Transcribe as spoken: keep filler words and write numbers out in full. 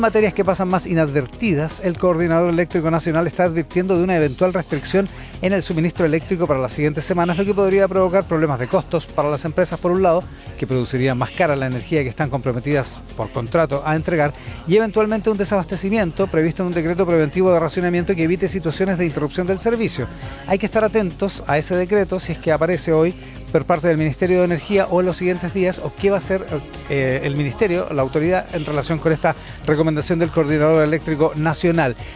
Materias que pasan más inadvertidas, el Coordinador Eléctrico Nacional está advirtiendo de una eventual restricción en el suministro eléctrico para las siguientes semanas, lo que podría provocar problemas de costos para las empresas, por un lado, que producirían más cara la energía que están comprometidas por contrato a entregar, y eventualmente un desabastecimiento previsto en un decreto preventivo de racionamiento que evite situaciones de interrupción del servicio. Hay que estar atentos a ese decreto si es que aparece hoy por parte del Ministerio de Energía o en los siguientes días, o qué va a hacer eh, el Ministerio, la autoridad, en relación con esta recomendación del Coordinador Eléctrico Nacional.